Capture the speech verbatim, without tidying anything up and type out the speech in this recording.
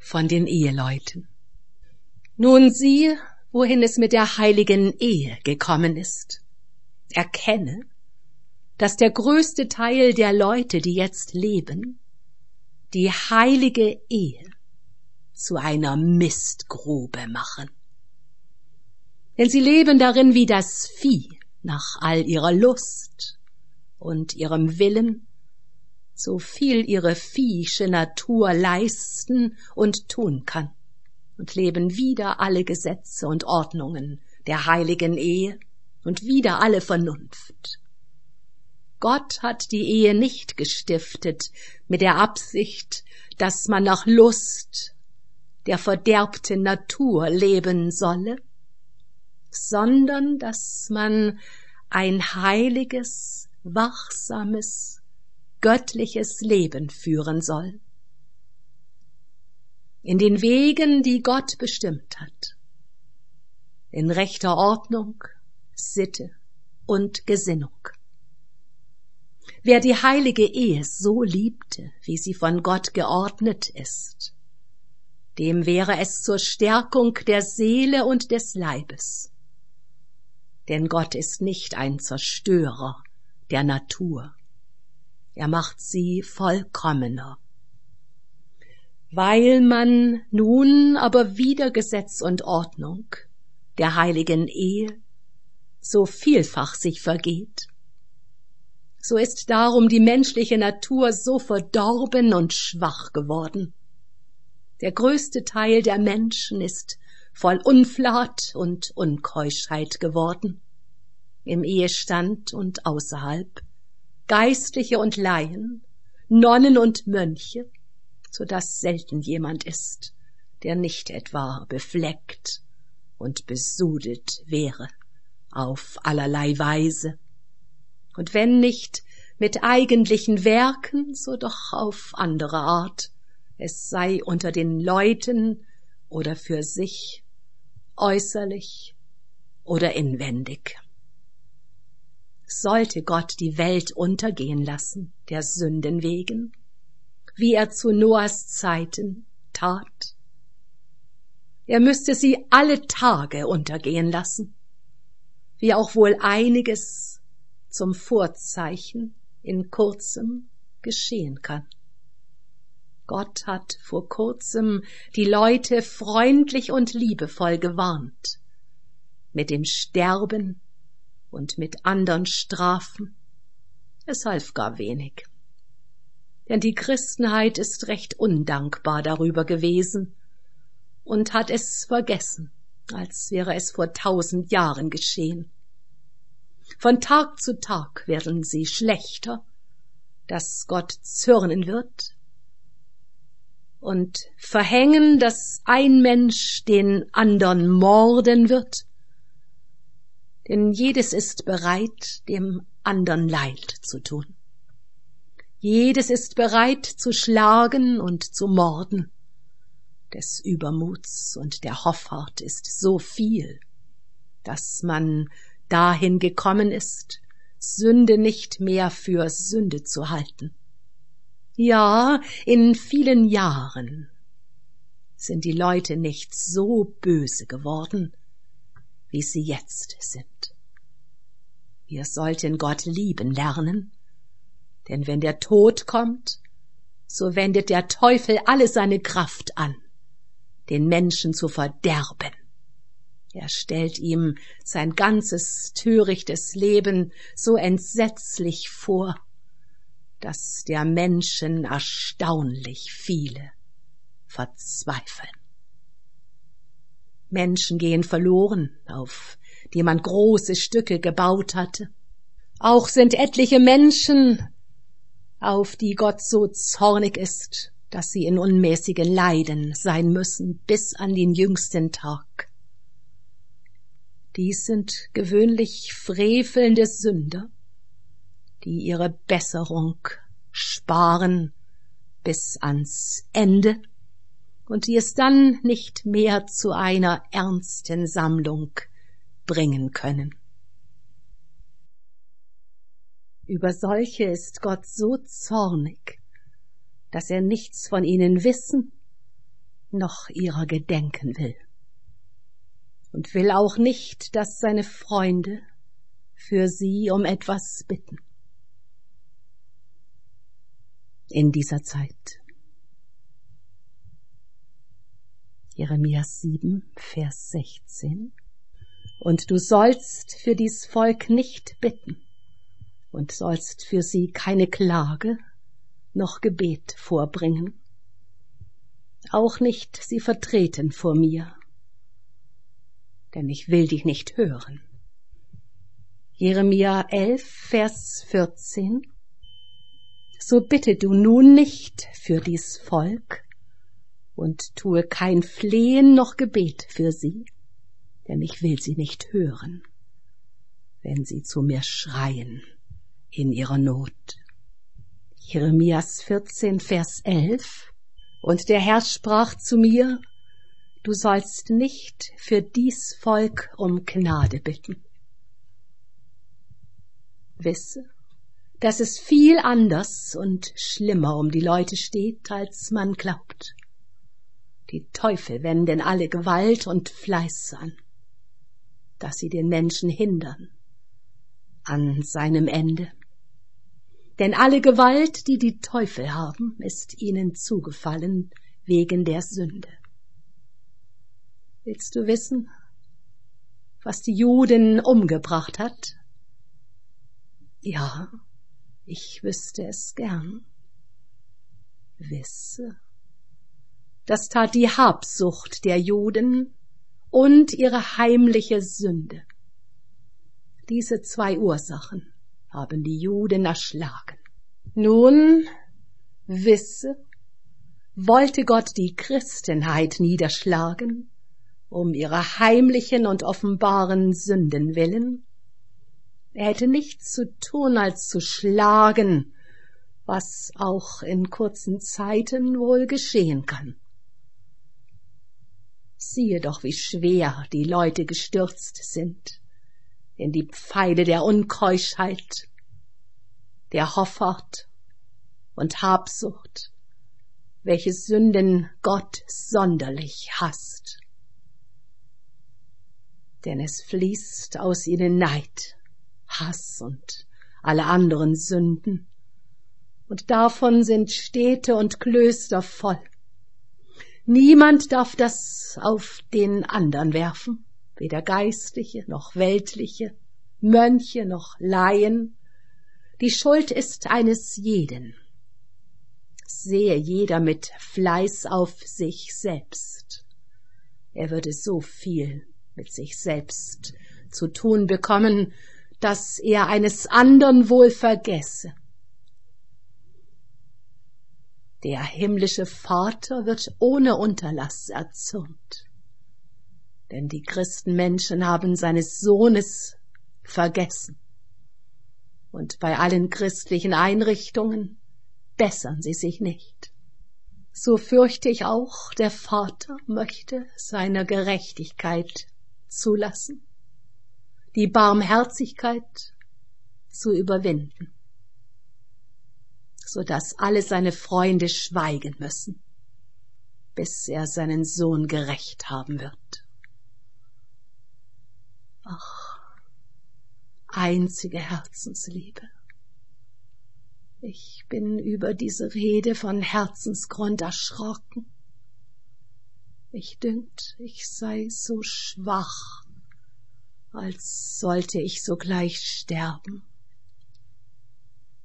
von den Eheleuten. Nun sieh, wohin es mit der heiligen Ehe gekommen ist. Erkenne, dass der größte Teil der Leute, die jetzt leben, die heilige Ehe zu einer Mistgrube machen. Denn sie leben darin wie das Vieh nach all ihrer Lust und ihrem Willen, so viel ihre viehische Natur leisten und tun kann, und leben wider alle Gesetze und Ordnungen der heiligen Ehe und wider alle Vernunft. Gott hat die Ehe nicht gestiftet mit der Absicht, dass man nach Lust der verderbten Natur leben solle, sondern dass man ein heiliges, wachsames, göttliches Leben führen soll. In den Wegen, die Gott bestimmt hat, in rechter Ordnung, Sitte und Gesinnung. Wer die heilige Ehe so liebte, wie sie von Gott geordnet ist, dem wäre es zur Stärkung der Seele und des Leibes. Denn Gott ist nicht ein Zerstörer der Natur. Er macht sie vollkommener. Weil man nun aber wider Gesetz und Ordnung der heiligen Ehe so vielfach sich vergeht, so ist darum die menschliche Natur so verdorben und schwach geworden. Der größte Teil der Menschen ist voll Unflat und Unkeuschheit geworden, im Ehestand und außerhalb, Geistliche und Laien, Nonnen und Mönche, so dass selten jemand ist, der nicht etwa befleckt und besudelt wäre auf allerlei Weise, und wenn nicht mit eigentlichen Werken, so doch auf andere Art, es sei unter den Leuten oder für sich, äußerlich oder inwendig. Sollte Gott die Welt untergehen lassen, der Sünden wegen, wie er zu Noahs Zeiten tat? Er müsste sie alle Tage untergehen lassen, wie auch wohl einiges zum Vorzeichen in kurzem geschehen kann. Gott hat vor kurzem die Leute freundlich und liebevoll gewarnt, mit dem Sterben und mit andern Strafen. Es half gar wenig. Denn die Christenheit ist recht undankbar darüber gewesen und hat es vergessen, als wäre es vor tausend Jahren geschehen. Von Tag zu Tag werden sie schlechter, dass Gott zürnen wird und verhängen, dass ein Mensch den andern morden wird, denn jedes ist bereit, dem andern Leid zu tun. Jedes ist bereit zu schlagen und zu morden. Des Übermuts und der Hoffart ist so viel, dass man dahin gekommen ist, Sünde nicht mehr für Sünde zu halten. Ja, in vielen Jahren sind die Leute nicht so böse geworden, wie sie jetzt sind. Wir sollten Gott lieben lernen, denn wenn der Tod kommt, so wendet der Teufel alle seine Kraft an, den Menschen zu verderben. Er stellt ihm sein ganzes törichtes Leben so entsetzlich vor, dass der Menschen erstaunlich viele verzweifeln. Menschen gehen verloren, auf die man große Stücke gebaut hatte. Auch sind etliche Menschen, auf die Gott so zornig ist, dass sie in unmäßigen Leiden sein müssen bis an den jüngsten Tag. Dies sind gewöhnlich frevelnde Sünder, die ihre Besserung sparen bis ans Ende und die es dann nicht mehr zu einer ernsten Sammlung bringen können. Über solche ist Gott so zornig, dass er nichts von ihnen wissen, noch ihrer gedenken will und will auch nicht, dass seine Freunde für sie um etwas bitten. In dieser Zeit. Jeremia sieben, Vers sechzehn. Und du sollst für dies Volk nicht bitten und sollst für sie keine Klage noch Gebet vorbringen, auch nicht sie vertreten vor mir, denn ich will dich nicht hören. Jeremia elf, Vers vierzehn. So bitte du nun nicht für dies Volk und tue kein Flehen noch Gebet für sie, denn ich will sie nicht hören, wenn sie zu mir schreien in ihrer Not. Jeremias vierzehn, Vers elf. Und der Herr sprach zu mir, du sollst nicht für dies Volk um Gnade bitten. Wisse, dass es viel anders und schlimmer um die Leute steht, als man glaubt. Die Teufel wenden alle Gewalt und Fleiß an, dass sie den Menschen hindern an seinem Ende. Denn alle Gewalt, die die Teufel haben, ist ihnen zugefallen wegen der Sünde. Willst du wissen, was die Juden umgebracht hat? Ja, ich wüsste es gern. Wisse, das tat die Habsucht der Juden und ihre heimliche Sünde. Diese zwei Ursachen haben die Juden erschlagen. Nun, wisse, wollte Gott die Christenheit niederschlagen, um ihrer heimlichen und offenbaren Sünden willen. Er hätte nichts zu tun, als zu schlagen, was auch in kurzen Zeiten wohl geschehen kann. Siehe doch, wie schwer die Leute gestürzt sind in die Pfeile der Unkeuschheit, der Hoffart und Habsucht, welche Sünden Gott sonderlich hasst. Denn es fließt aus ihnen Neid, Hass und alle anderen Sünden, und davon sind Städte und Klöster voll. Niemand darf das auf den anderen werfen, weder Geistliche noch Weltliche, Mönche noch Laien. Die Schuld ist eines jeden. Sehe jeder mit Fleiß auf sich selbst. Er würde so viel mit sich selbst zu tun bekommen, dass er eines andern wohl vergesse. Der himmlische Vater wird ohne Unterlass erzürnt, denn die Christenmenschen haben seines Sohnes vergessen. Und bei allen christlichen Einrichtungen bessern sie sich nicht. So fürchte ich auch, der Vater möchte seiner Gerechtigkeit zulassen, die Barmherzigkeit zu überwinden, so dass alle seine Freunde schweigen müssen, bis er seinen Sohn gerächt haben wird. Ach, einzige Herzensliebe! Ich bin über diese Rede von Herzensgrund erschrocken. Mich dünkt, ich sei so schwach, als sollte ich sogleich sterben.